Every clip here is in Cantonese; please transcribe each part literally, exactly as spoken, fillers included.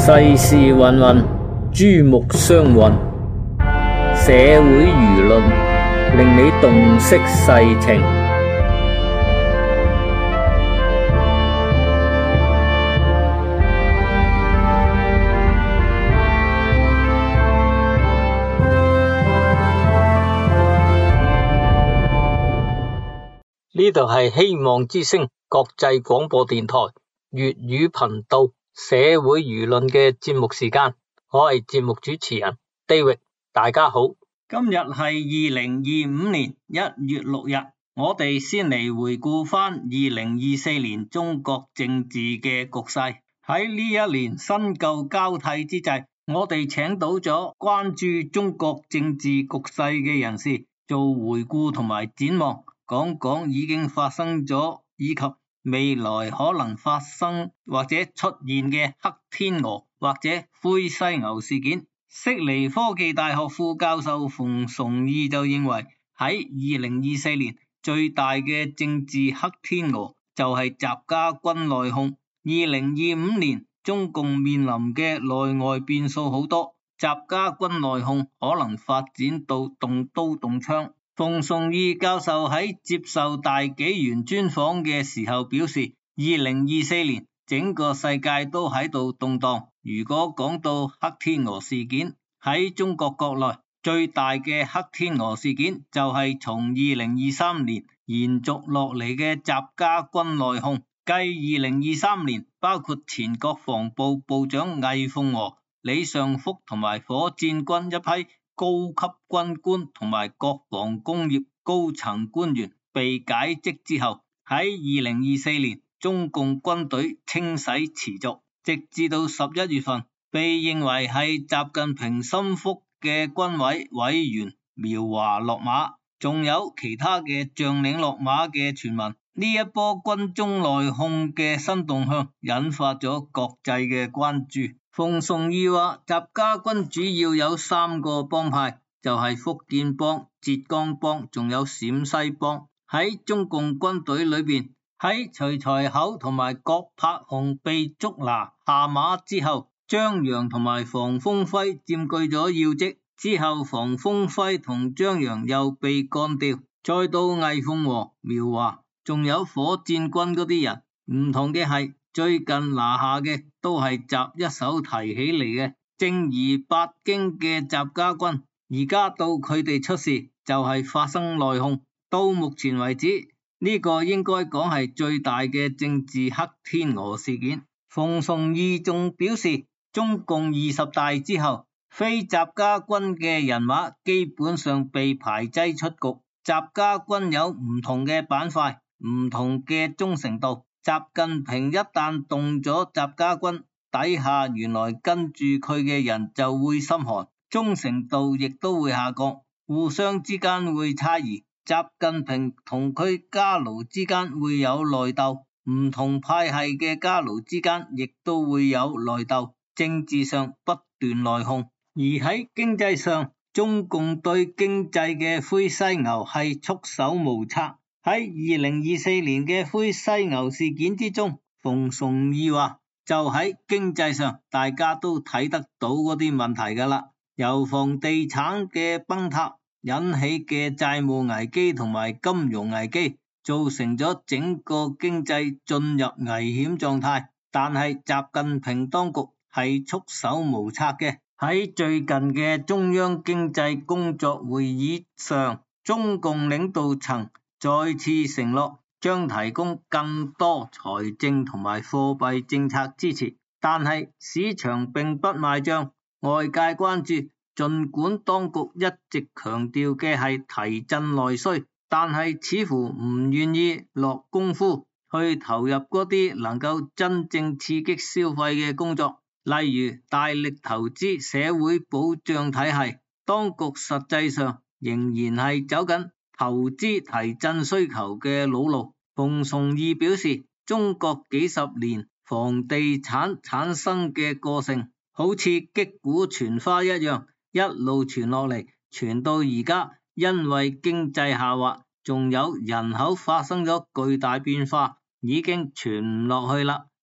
世事芸芸，珠目相混，社會輿論令你洞悉世情。呢度係希望之聲國際廣播電台粵語頻道社會輿論嘅節目時間，我係節目主持人 David， 大家好。 今日係二零二五年一月六日，我哋先嚟回顧翻二零二四年中國政治嘅局勢。喺呢一年新舊交替之際，我哋請到咗關注中國政治局勢嘅人士做回顧同埋展望，講講已經發生咗以及未來可能發生或者出現嘅黑天鵝或者灰犀牛事件。悉尼科技大學副教授馮崇義就認為，喺二零二四年最大嘅政治黑天鵝就係習家軍內訌。二零二五年中共面臨嘅內外變數好多，習家軍內訌可能發展到動刀動槍。馮崇義教授喺接受大紀元專訪嘅時候表示，二零二四年整個世界都喺度動盪。如果講到黑天鵝事件，喺中國國內最大嘅黑天鵝事件就係從二零二三年延續落嚟嘅習家軍內訌。繼二零二三年，包括前國防部部長魏鳳和、李尚福同埋火箭軍一批高級軍官同埋國防工業高層官員被解職之後，喺二零二四年中共軍隊清洗持續，直至到十一月份，被認為係習近平心腹嘅軍委委員苗華落馬，仲有其他嘅將領落馬嘅傳聞。呢一波軍中內訌嘅新動向引發咗國際嘅關注。馮崇義話，習家軍主要有三個幫派，就係福建幫、浙江幫，仲有陝西幫。喺中共軍隊裏邊，喺徐才厚同埋郭柏雄被捉拿下馬之後，張楊同埋房峰輝佔據咗要職，之後房峰輝同張楊又被幹掉，再到魏鳳和、苗華，仲有火箭軍嗰啲人。唔同嘅係，最近拿下嘅都係習一手提起嚟嘅正兒八經嘅習家軍，而家到佢哋出事就係發生內訌。到目前為止，呢個應該講係最大嘅政治黑天鵝事件。馮崇義仲表示，中共二十大之後，非習家軍嘅人馬基本上被排擠出局。習家軍有唔同嘅板塊，唔同嘅忠誠度。習近平一旦動咗習家軍，底下原來跟住佢嘅人就會心寒，忠誠度亦都會下降，互相之間會猜疑。習近平同佢家奴之間會有內鬥，唔同派系嘅家奴之間亦都會有內鬥，政治上不斷內訌。而喺經濟上，中共對經濟嘅灰犀牛係束手無策。喺二零二四年嘅灰犀牛事件之中，馮崇義話就喺經濟上大家都睇得到嗰啲問題噶啦，由房地產嘅崩塌引起嘅債務危機同埋金融危機，造成咗整個經濟進入危險狀態。但係習近平當局係束手無策嘅。喺最近嘅中央經濟工作會議上，中共領導層再次承諾將提供更多財政同埋貨幣政策支持，但係市場並不買賬。外界關注，儘管當局一直強調嘅係提振內需，但係似乎唔願意落功夫去投入嗰啲能夠真正刺激消費嘅工作，例如大力投資社會保障體系。當局實際上仍然係走緊投資提振需求嘅老路。馮崇義表示，中國幾十年房地產產生嘅過程，好似擊鼓傳花一樣，一路傳落嚟，傳到而家，因為經濟下滑，仲有人口發生咗巨大變化，已經傳唔落去啦。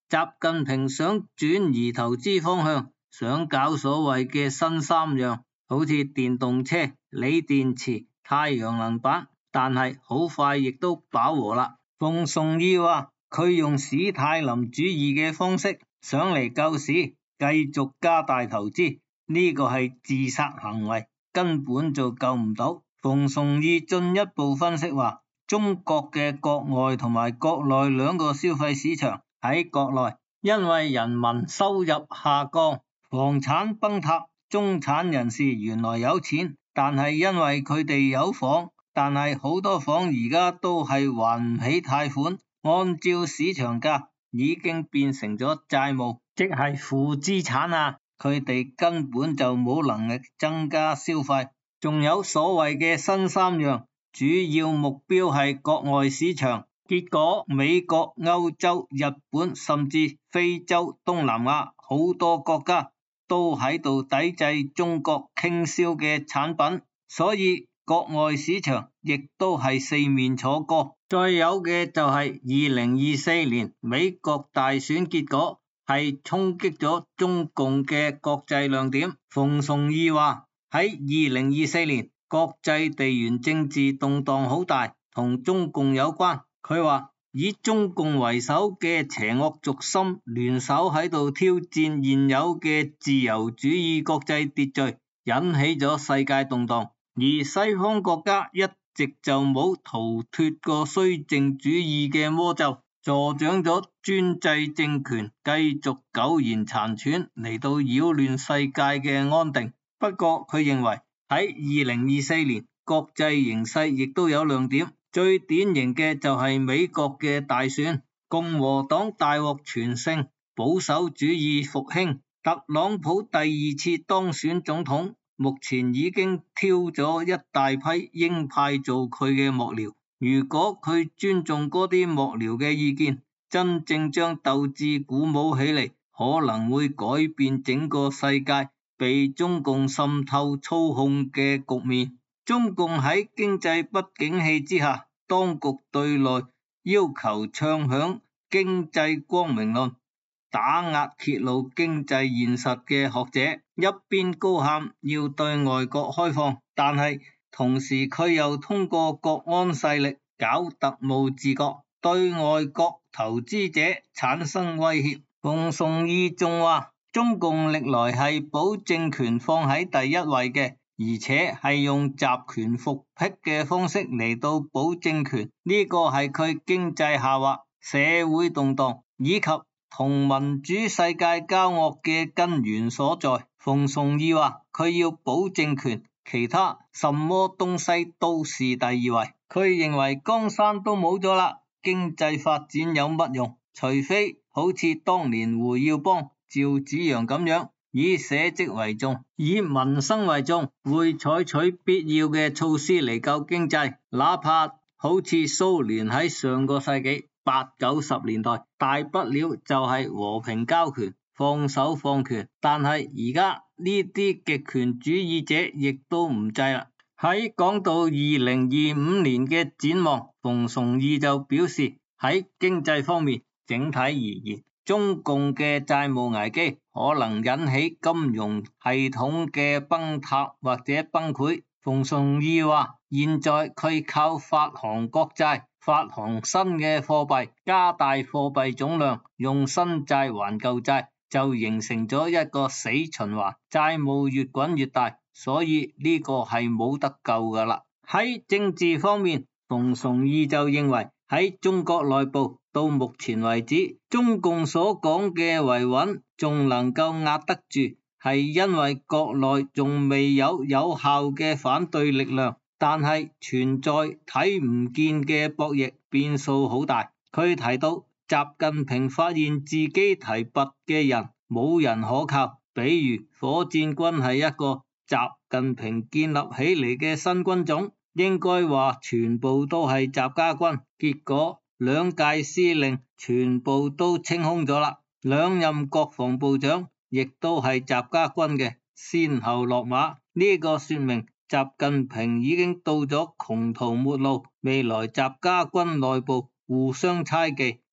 習近平想轉移投資方向，想搞所謂嘅新三樣，好似電動車、鋰電池、太陽能板，但係好快亦都飽和啦。馮崇義話佢用史太林主義嘅方式想嚟救市，繼續加大投資，呢個係自殺行為，根本就救唔到。馮崇義進一步分析話，中國嘅國外同埋國內兩個消費市場，喺國內因為人民收入下降，房產崩塌，中產人士原來有錢，但係因為佢哋有房，但係好多房而家都係還唔起貸款，按照市場價已經變成咗債務，即係負資產啊！佢哋根本就冇能力增加消費。仲有所謂嘅新三樣，主要目標係國外市場，結果美國、歐洲、日本甚至非洲、東南亞好多國家都喺度抵制中國傾銷嘅產品，所以國外市場亦都係四面楚歌。再有嘅就係二零二四年美國大選結果係衝擊咗中共嘅國際亮點。馮崇義話喺二零二四年國際地緣政治動盪好大，同中共有關。佢話以中共為首嘅邪惡軸心聯手喺度挑戰現有嘅自由主義國際秩序，引起咗世界動盪。而西方國家一直就冇逃脫過綏靖主義嘅魔咒，助長咗專制政權繼續苟延殘喘嚟到擾亂世界嘅安定。不過佢認為喺二零二四年國際形勢亦都有亮點，最典型嘅就係美國嘅大選，共和黨大獲全勝，保守主義復興，特朗普第二次當選總統，目前已經挑咗一大批鷹派做佢嘅幕僚。如果佢尊重嗰啲幕僚嘅意見，真正將鬥志鼓舞起嚟，可能會改變整個世界被中共滲透操控嘅局面。中共喺經濟不景氣之下，當局對內要求唱響經濟光明論，打壓揭露經濟現實嘅學者，一邊高喊要對外國開放，但係同時佢又通過國安勢力搞特務自覺，對外國投資者產生威脅。馮崇義仲話，中共歷來係保政權放喺第一位嘅，而且係用集權復辟嘅方式嚟到保政權，呢個係佢經濟下滑、社會動盪以及同民主世界交惡嘅根源所在。馮崇義話佢要保政權，其他什麼東西都是第二位。佢認為江山都冇咗啦，經濟發展有乜用？除非好似當年胡耀邦、趙紫陽咁樣，以社稷為重，以民生為重，會採取必要嘅措施嚟救經濟。哪怕好似蘇聯喺上個世紀八九十年代，大不了就係和平交權，放手放權。但係而家呢啲極權主義者亦都唔制啦。喺講到二零二五年嘅展望，馮崇義就表示喺經濟方面，整體而言，中共嘅債務危機可能引起金融系統嘅崩塌或者崩潰。馮崇義話，現在佢靠發行國債、發行新嘅貨幣，加大貨幣總量，用新債還舊債，就形成咗一個死循環，債務越滾越大，所以呢個係冇得救噶啦。喺政治方面，馮崇義就認為喺中國內部，到目前為止，中共所講嘅維穩仲能夠壓得住，係因為國內仲未有有效嘅反對力量，但係存在睇唔見嘅博弈，變數好大。佢提到習近平發現自己提拔嘅人冇人可靠，比如火箭軍係一個習近平建立起嚟嘅新軍種，應該話全部都係習家軍，結果兩屆司令全部都清空咗啦，兩任國防部長亦都係習家軍嘅，先後落馬。呢個說明習近平已經到咗窮途末路，未來習家軍內部互相猜忌，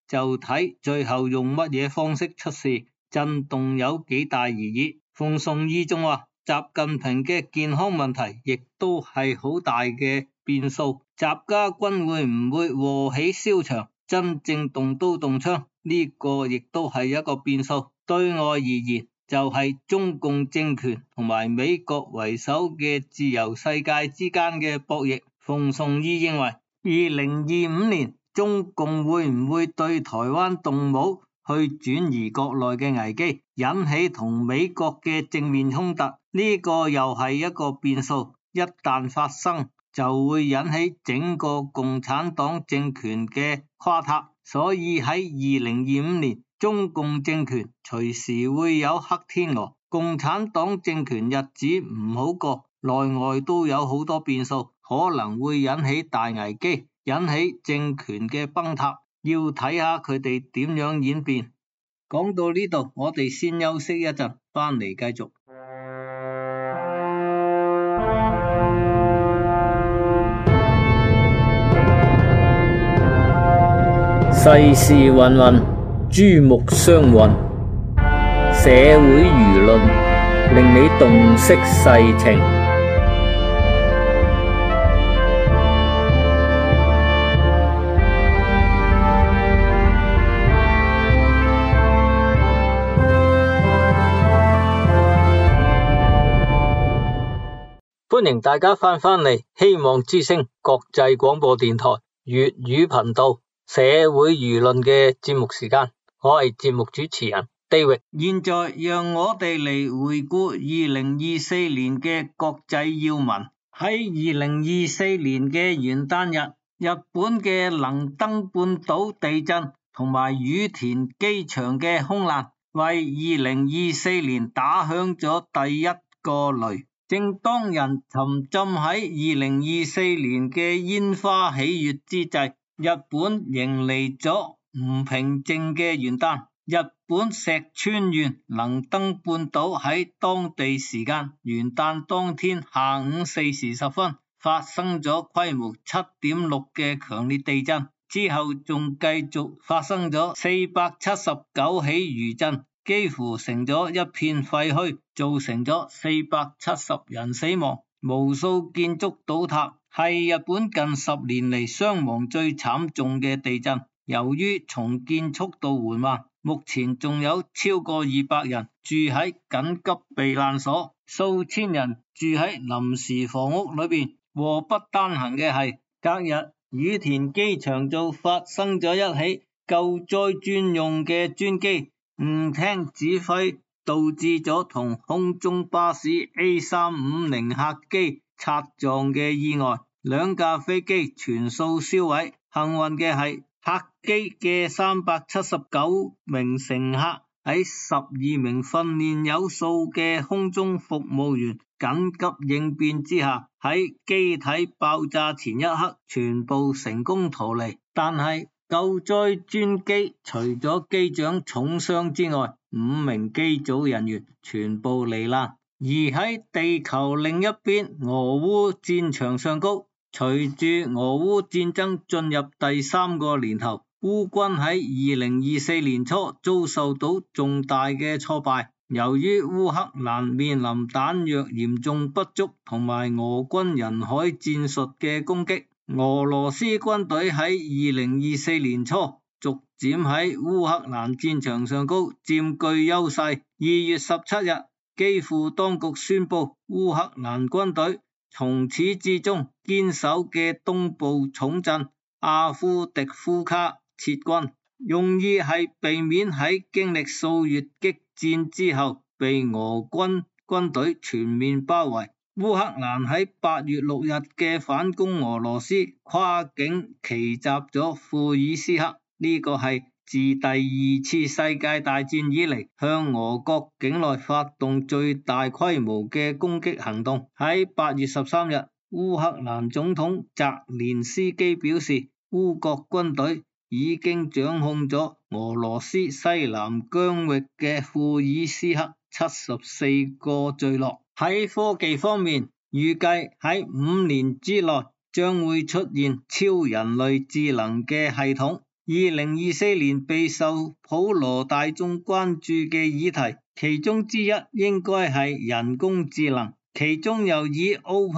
就睇最後用乜嘢方式出事，震動有幾大而已。馮崇義仲話，習近平嘅健康問題亦都係好大嘅變數，習家軍會唔會禍起蕭牆，真正動刀動槍，呢個亦都係一個變數。對外而言，就係中共政權同埋美國為首嘅自由世界之間嘅博弈。馮崇義認為，二零二五年中共會唔會對台灣動武，去轉移國內嘅危機，引起同美國嘅正面衝突，呢個又係一個變數。一旦發生，就會引起整個共產黨政權嘅垮塌。所以喺二零二五年，中共政權隨時會有黑天鵝，共產黨政權日子唔好過，內外都有好多變數，可能會引起大危機，引起政權嘅崩塌，要睇下佢哋點樣演變。講到呢度，我哋先休息一陣，翻嚟繼續。 世事芸芸，珠目相混，社會輿論令你洞悉世情。歡迎大家翻返嚟希望之聲國際廣播電台粵語頻道社會輿論嘅節目時間，我係節目主持人 David。 現在讓我哋嚟回顧二零二四年嘅國際要聞。喺二零二四年嘅元旦日，日本嘅能登半島地震同埋羽田機場嘅空難，為二零二四年打響咗第一個雷。正當人沉浸喺二零二四年嘅煙花喜悅之際，日本迎嚟咗唔平靜嘅元旦。日本石川縣能登半島喺當地時間元旦當天下午四時十分發生咗規模七點六嘅強烈地震，之後仲繼續發生咗四百七十九起餘震，幾乎成咗一片廢墟，造成咗四百七十人死亡，無數建築倒塌，係日本近十年嚟傷亡最慘重嘅地震。由於重建速度緩慢，目前仲有超過二百人住喺緊急避難所，數千人住喺臨時房屋裏邊。禍不單行嘅係，隔日羽田機場就發生咗一起救災專用嘅專機誤聽指揮，導致咗同空中巴士 A 三五零客機擦撞嘅意外，兩架飛機全數燒毀。幸運嘅係，客機嘅三百七十九名乘客喺十二名訓練有素嘅空中服務員緊急應變之下，喺機體爆炸前一刻全部成功逃離。但係救災專機除咗機長重傷之外，五名機組人員全部罹難。而喺地球另一邊，俄烏戰場上高，隨住俄烏戰爭進入第三個年頭，烏軍喺二零二四年初遭受到重大嘅挫敗。由於烏克蘭面臨彈藥嚴重不足同埋俄軍人海戰術嘅攻擊，俄羅斯軍隊喺二零二四年初逐漸喺烏克蘭戰場上高佔據優勢。二月十七日，基輔當局宣布烏克蘭軍隊從始至終堅守嘅東部重鎮阿夫迪夫卡撤軍，用意係避免喺經歷數月激戰之後被俄軍軍隊全面包圍。烏克蘭喺八月六日嘅反攻俄羅斯跨境奇襲咗庫爾斯克，呢個係自第二次世界大戰以嚟向俄國境內發動最大規模嘅攻擊行動。喺八月十三日，烏克蘭總統澤連斯基表示，烏國軍隊已經掌控咗俄羅斯西南疆域嘅庫爾斯克七十四個聚落。喺科技方面，預計喺五年之內將會出現超人類智能嘅系統。 二零二四年備受普羅大眾關注嘅議題，其中之一應該係人工智能，其中又以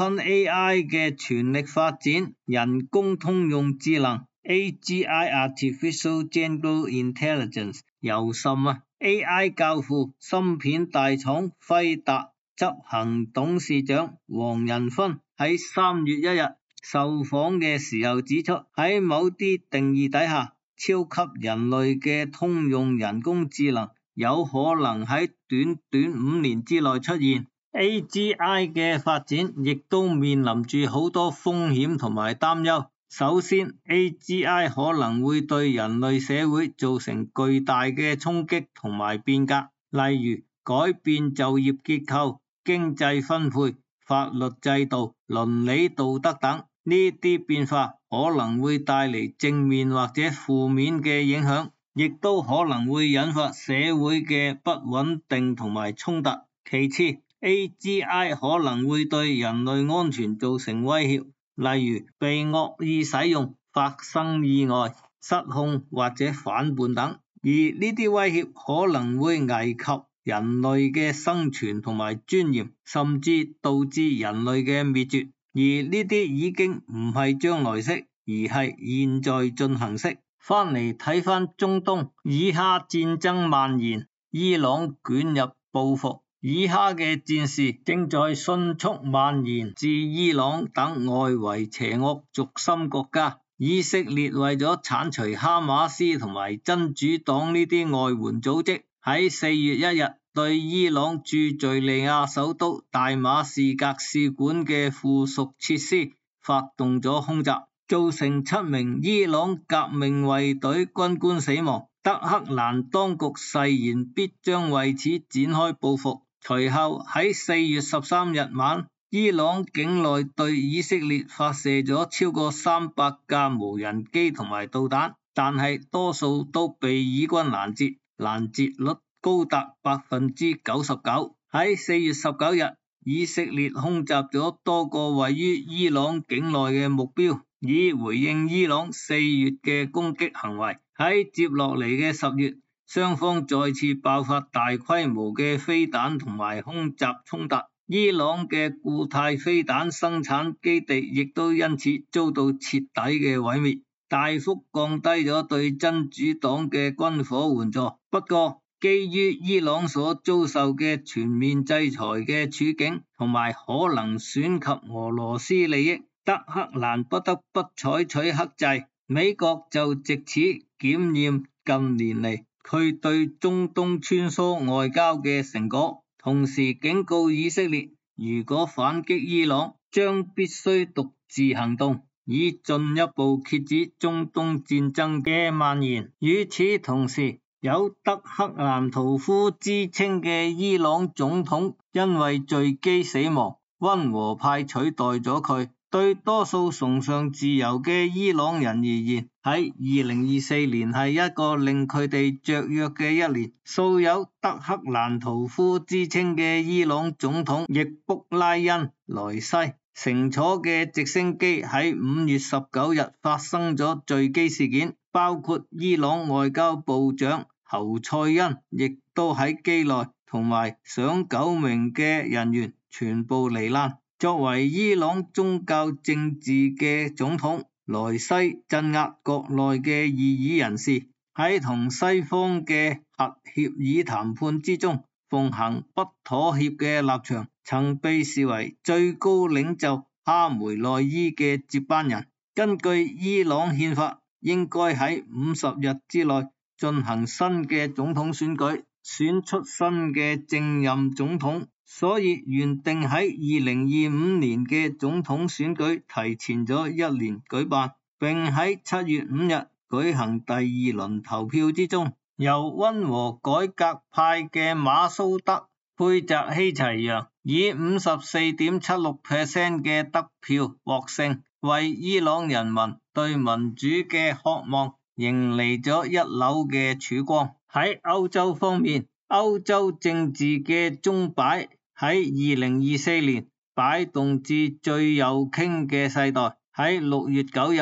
OpenAI 嘅全力發展人工通用智能 A G I（Artificial General Intelligence） 尤甚啊 ！A I 教父、芯片大廠輝達執行董事長黃仁勳喺三月一日受訪嘅時候指出，喺某啲定義底下，超級人類嘅通用人工智能有可能喺短短五年之內出現。A G I 嘅發展亦都面臨住好多風險同埋擔憂。首先 A G I 可能會對人類社會造成巨大嘅衝擊同埋變革，例如改變就業結構、經濟分配、法律制度、倫理道德等。呢啲變化可能會帶嚟正面或者負面嘅影響，亦都可能會引發社會嘅不穩定同埋衝突。其次 A G I 可能會對人類安全造成威脅，例如被惡意使用、發生意外、失控或者反叛等，而呢啲威脅可能會危及人類嘅生存同埋尊嚴，甚至導致人類嘅滅絕。而呢啲已經唔係將來式，而係現在進行式。翻嚟睇翻中東，以哈戰爭蔓延，伊朗捲入報復，以哈嘅戰事正在迅速蔓延至伊朗等外圍邪惡軸心國家。以色列為咗剷除哈馬斯同埋真主黨呢啲外援組織，喺四月一日對伊朗駐敘利亞首都大馬士革使館嘅附屬設施發動咗空襲，造成七名伊朗革命衛隊軍官死亡。德黑蘭當局誓言必將為此展開報復。隨後喺四月十三日晚，伊朗境內對以色列發射咗超過三百架無人機同埋導彈，但係多數都被以軍攔截，攔截率高達百分之九十九。喺四月十九日，以色列空襲咗多個位於伊朗境內嘅目標，以回應伊朗四月嘅攻擊行為。喺接落嚟嘅十月，雙方再次爆發大規模嘅飛彈同埋空襲衝突，伊朗嘅固態飛彈生產基地亦都因此遭到徹底嘅毀滅，大幅降低咗對真主黨嘅軍火援助。不過基於伊朗所遭受嘅全面制裁嘅處境同埋可能損及俄羅斯利益，德黑蘭不得不採取克制。美國就藉此檢驗近年嚟佢對中東穿梭外交嘅成果，同時警告以色列，如果反擊伊朗，將必須獨自行動，以進一步遏止中東戰爭嘅蔓延。與此同時，有德黑蘭屠夫之稱嘅伊朗總統因為墜機死亡，溫和派取代咗佢。對多數崇尚自由嘅伊朗人而言，喺二零二四年係一個令佢哋雀躍嘅一年。素有德黑蘭屠夫之稱嘅伊朗總統易卜拉欣萊西乘坐嘅直升機喺五月十九日發生咗墜機事件，包括伊朗外交部長侯賽因亦都喺機內，同埋上九名嘅人員全部罹難。作為伊朗宗教政治嘅總統，萊西鎮壓國內嘅異議人士，喺同西方嘅核協議談判之中奉行不妥協嘅立場，曾被視為最高領袖哈梅內伊嘅接班人。根據伊朗憲法，應該喺五十日之內進行新嘅總統選舉，選出新嘅正任總統。所以原定喺二零二五年嘅總統選舉提前咗一年舉辦，並喺七月五日舉行第二輪投票之中，由溫和改革派嘅馬蘇德佩澤希齊揚以五十四點七六 percent 嘅得票獲勝，為伊朗人民對民主嘅渴望迎嚟咗一縷嘅曙光。喺歐洲方面，歐洲政治嘅鐘擺喺二零二四年擺動至最右傾嘅世代。喺六月九日，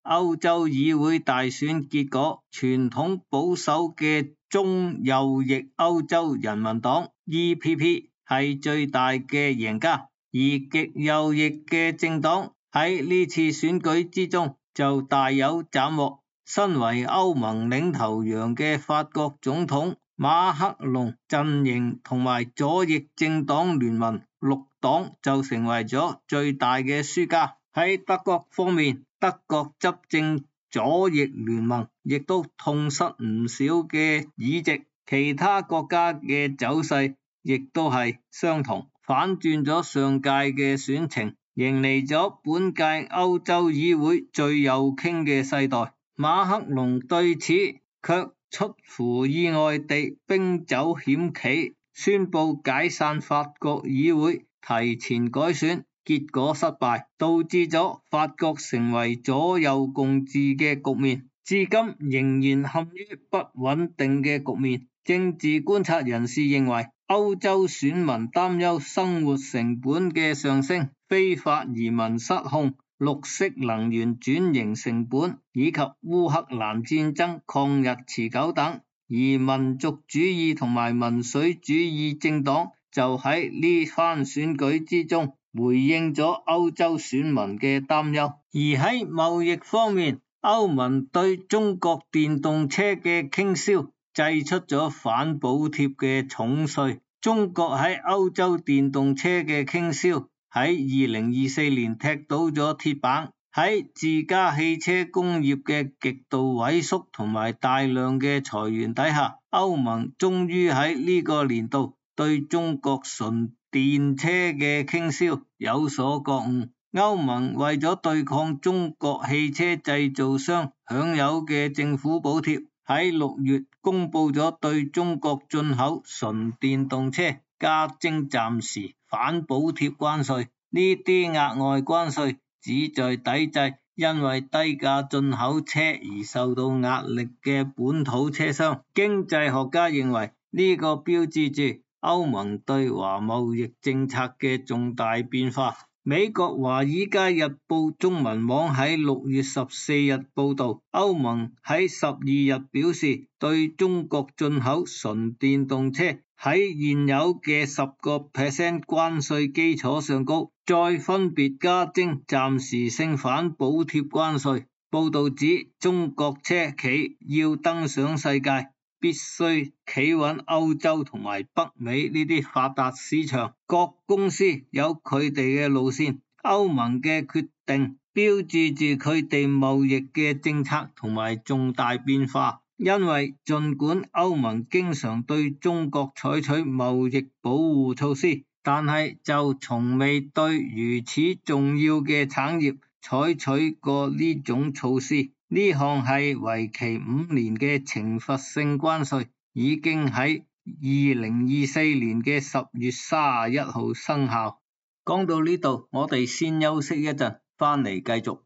歐洲議會大選結果，傳統保守嘅中右翼歐洲人民黨 E P P 係最大嘅贏家，而極右翼嘅政黨喺呢次選舉之中就大有斬獲。身為歐盟領頭羊嘅法國總統馬克龍陣營同埋左翼政黨聯盟綠黨就成為咗最大嘅輸家。喺德國方面，德國執政左翼聯盟亦都痛失唔少嘅議席，其他國家嘅走勢亦都係相同，反轉咗上屆嘅選情，迎嚟咗本屆歐洲議會最右傾嘅世代。馬克龍對此卻出乎意外地兵走險棋，宣布解散法國議會，提前改選，結果失敗，導致咗法國成為左右共治嘅局面，至今仍然陷於不穩定嘅局面。政治觀察人士認為，歐洲選民擔憂生活成本嘅上升、非法移民失控、綠色能源轉型成本以及烏克蘭戰爭抗日持久等，而民族主義同埋民粹主義政黨就喺呢番選舉之中回應咗歐洲選民嘅擔憂。而喺貿易方面，歐盟對中國電動車嘅傾銷祭出咗反補貼嘅重稅，中國喺歐洲電動車嘅傾銷喺二零二四年踢到咗鐵板。喺自家汽車工業嘅極度萎縮同埋大量嘅裁員底下，歐盟終於喺呢個年度對中國純電車嘅傾銷有所覺悟。歐盟為咗對抗中國汽車製造商享有嘅政府補貼，喺六月公布咗對中國進口純電動車加徵暫時反補貼關稅。呢啲額外關稅旨在抵制因為低價進口車而受到壓力嘅本土車商。經濟學家認為呢個標誌住歐盟對華貿易政策嘅重大變化。美國華爾街日報中文網喺六月十四日報道，歐盟喺十二日表示，對中國進口純電動車喺現有嘅十個 percent 關稅基礎上高，再分別加徵暫時性反補貼關稅。報道指，中國車企要登上世界，必須企穩歐洲同埋北美呢啲發達市場，各公司有佢哋嘅路線。歐盟嘅決定標誌住佢哋貿易嘅政策同埋重大變化，因為儘管歐盟經常對中國採取貿易保護措施，但係就從未對如此重要嘅產業採取過呢種措施。呢項係為期五年嘅懲罰性關稅，已經喺二零二四年嘅十月三十一號生效。講到呢度，我哋先休息一陣，翻嚟繼續。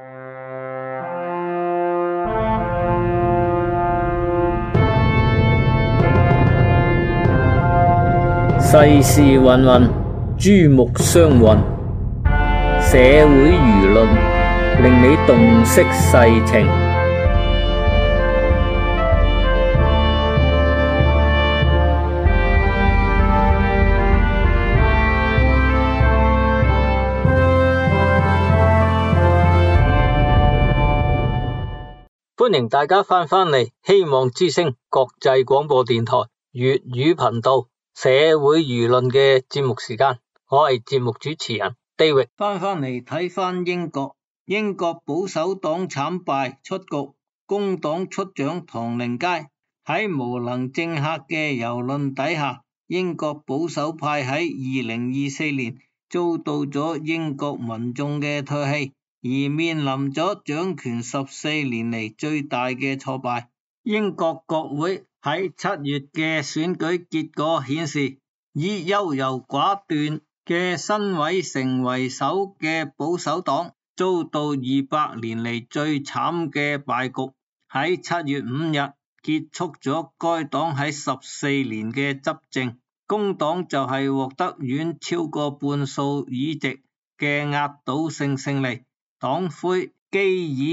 世事芸芸，珠目相混，社會輿論令你洞悉世情。歡迎大家翻返嚟希望之聲國際廣播電台粵語頻道社會輿論嘅節目時間，我係節目主持人 David。 翻返嚟睇翻英國，英國保守黨慘敗出局，工黨出掌唐寧街。喺無能政客嘅蹂躪底下，英國保守派喺二零二四年遭到咗英國民眾嘅唾棄，而面臨咗掌權十四年嚟最大嘅挫敗。英國國會喺七月嘅選舉結果顯示，以優柔寡斷嘅辛偉誠為首嘅保守黨遭到二百年嚟最慘嘅敗局，喺七月五日結束咗該黨喺十四年嘅執政。工黨就係獲得遠超過半數議席嘅壓倒性勝利。黨魁基爾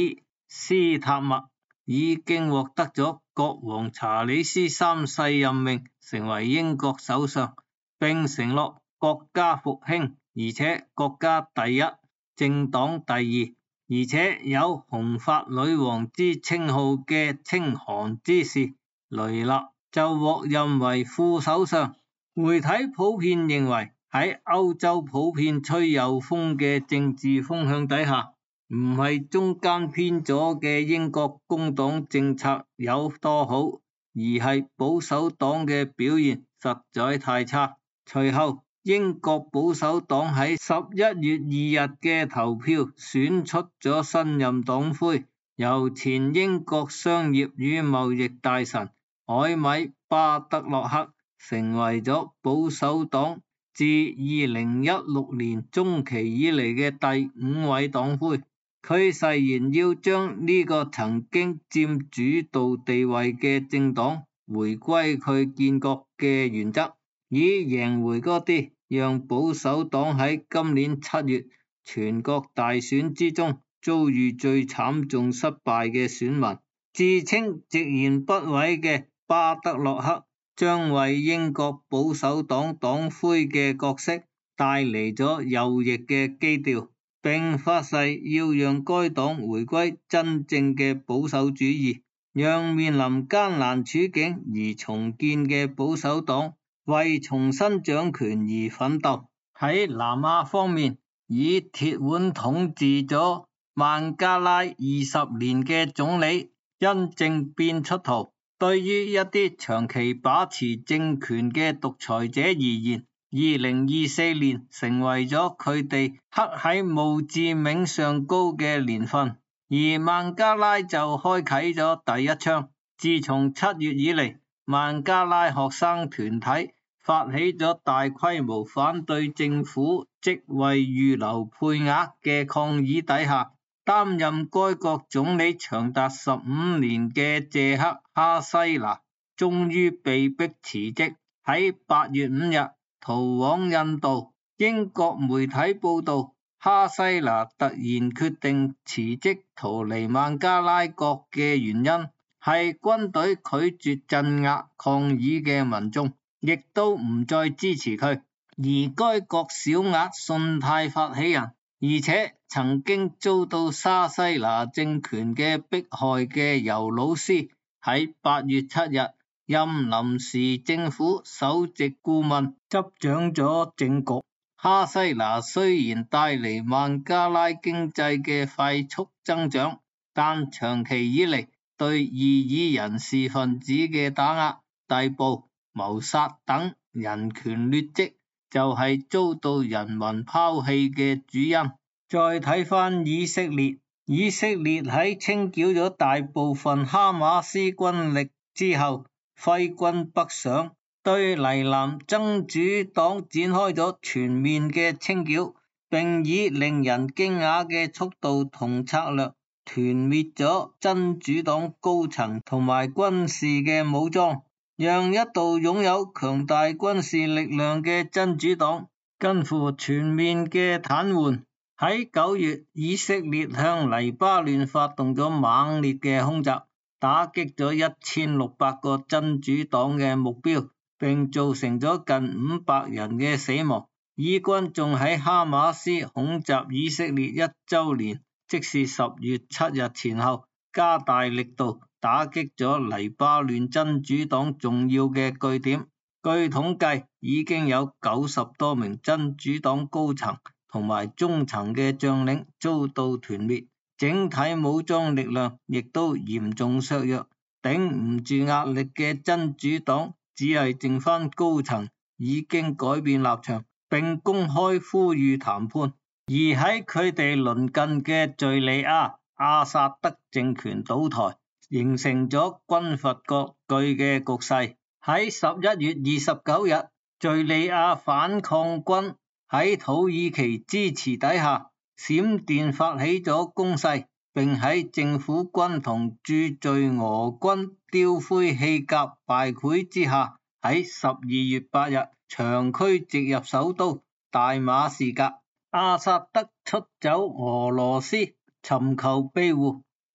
斯塔默已經獲得咗國王查理斯三世任命，成為英國首相，並承諾國家復興，而且國家第一，政黨第二，而且有紅髮女王之稱號嘅清寒之士雷納就獲任為副首相。媒體普遍認為，喺歐洲普遍吹右風嘅政治風向底下，唔係中間偏左嘅英國工黨政策有多好，而係保守黨嘅表現實在太差。隨後，英國保守黨喺十一月二日嘅投票選出咗新任黨魁，由前英國商業與貿易大臣海米巴德洛克成為咗保守黨自二零一六年中期以嚟嘅第五位黨魁。佢誓言要將呢個曾經佔主導地位嘅政黨回歸佢建國嘅原則，以贏回嗰啲讓保守黨喺今年七月全國大選之中遭遇最慘重失敗嘅選民。自稱直言不諱嘅巴德洛克將為英國保守黨黨魁嘅角色帶嚟咗右翼嘅基調，並發誓要讓該黨回歸真正嘅保守主義，讓面臨艱難處境而重建嘅保守黨為重新掌權而奮鬥。喺南亞方面，以鐵腕統治咗孟加拉二十年嘅總理因政變出逃，對於一啲長期把持政權嘅獨裁者而言，二零二四年成為咗佢哋刻喺墓誌銘上高嘅年份，而孟加拉就開啟咗第一槍。自從七月以嚟，孟加拉學生團體發起咗大規模反對政府職位預留配額嘅抗議底下，擔任該國總理長達十五年嘅謝克哈西拿終於被迫辭職，喺八月五日逃往印度。英國媒體報道，哈西拿突然決定辭職逃離孟加拉國嘅原因係軍隊拒絕鎮壓抗議嘅民眾，亦都唔再支持佢。而該國小額信貸發起人，而且曾經遭到沙西拿政權嘅迫害嘅尤魯斯，喺八月七日任臨時政府首席顧問執掌咗政局。哈西拿雖然帶嚟孟加拉經濟嘅快速增長，但長期以嚟對異議人士分子嘅打壓、逮捕、謀殺等人權劣跡就係遭到人民拋棄嘅主因。再睇翻以色列，以色列喺清剿咗大部分哈馬斯軍力之後，揮軍北上，對黎南真主黨展開咗全面嘅清剿，並以令人驚訝嘅速度同策略團滅咗真主黨高層同埋軍事嘅武裝，讓一度擁有強大軍事力量嘅真主黨近乎全面嘅癱瘓。喺九月，以色列向黎巴嫩發動咗猛烈嘅空襲，打擊咗一千六百個真主黨嘅目標，並造成咗近五百人嘅死亡。以軍仲喺哈馬斯恐襲以色列一周年，即是十月七日前後，加大力度打擊咗黎巴嫩真主黨重要嘅據點。據統計，已經有九十多名真主黨高層同埋中層嘅將領遭到團滅，整體武裝力量亦都嚴重削弱，頂唔住壓力嘅真主黨只係剩翻高層已經改變立場，並公開呼籲談判。而喺佢哋鄰近嘅敘利亞，阿薩德政權倒台，形成咗軍閥割據嘅局勢。喺十一月二十九日，敘利亞反抗軍喺土耳其支持底下，閃電發起咗攻勢，並喺政府軍同駐敘俄軍丟盔棄甲敗潰之下，喺十二月八日長驅直入首都大馬士革。阿薩德出走俄羅斯尋求庇護，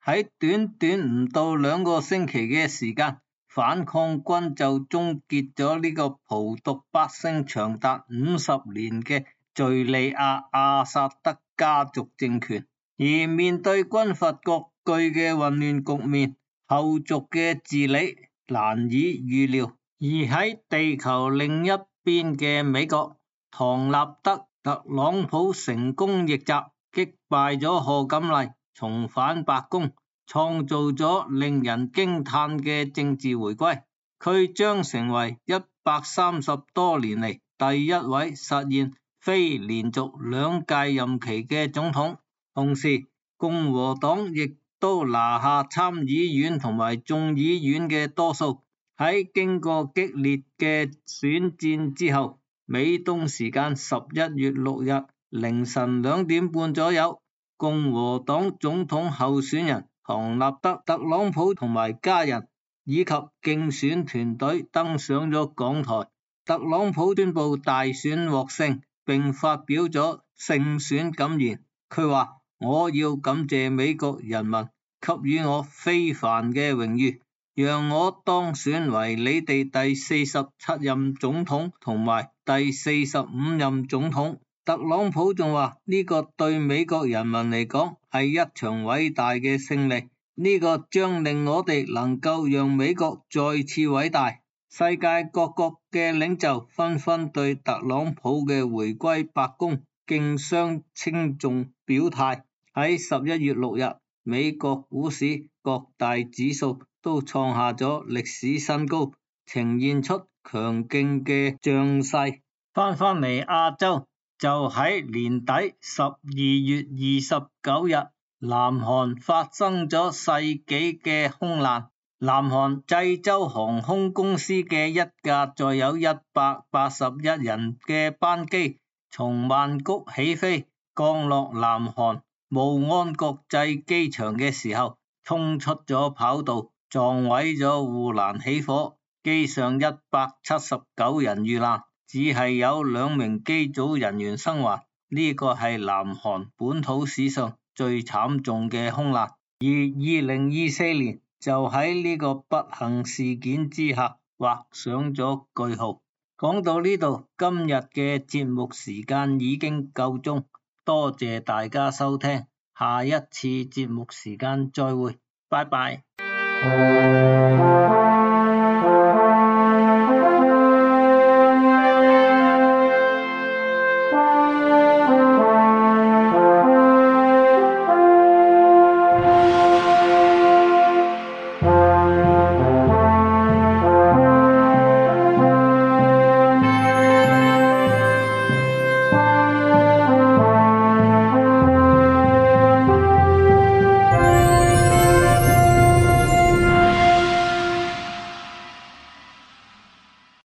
喺短短唔到兩個星期嘅時間，反抗軍就終結咗呢個荼毒百姓長達五十年嘅敘利亞阿薩德家族政權。而面對軍閥割據嘅混亂局面，後續嘅治理難以預料。而喺地球另一邊嘅美國，唐納德特朗普成功逆襲，擊敗咗賀錦麗，重返白宮，創造咗令人驚嘆嘅政治回歸。佢將成為一百三十多年嚟第一位實現非連續兩屆任期嘅總統。同時，共和黨亦都拿下參議院同埋眾議院嘅多數。喺經過激烈嘅選戰之後，美東時間十一月六日凌晨兩點半左右，共和黨總統候選人唐納德特朗普同埋家人以及競選團隊登上咗講台。特朗普宣布大選獲勝，並發表咗勝選感言。佢話：我要感謝美國人民給予我非凡嘅榮譽，讓我當選為你哋第四十七任總統同埋第四十五任總統。特朗普仲話呢個對美國人民嚟講係一場偉大嘅勝利，呢個將令我哋能夠讓美國再次偉大。世界各國嘅領袖紛紛對特朗普嘅回歸白宮競相稱頌表態。喺十一月六日，美國股市各大指數都創下咗歷史新高，呈現出強勁嘅漲勢。翻返嚟亞洲，就喺年底十二月二十九日，南韓發生咗世紀嘅空難。南韓濟州航空公司嘅一架載有一百八十一人嘅班機，從曼谷起飛，降落南韓慕安國際機場嘅時候，衝出咗跑道，撞毀咗護欄起火，機上一百七十九人遇難，只係有兩名機組人員生還。呢個係南韓本土史上最慘重嘅空難。而二零二四年就喺呢個不幸事件之下畫上咗句號。講到呢度，今日嘅節目時間已經夠鐘，多謝大家收聽，下一次節目時間再會，拜拜。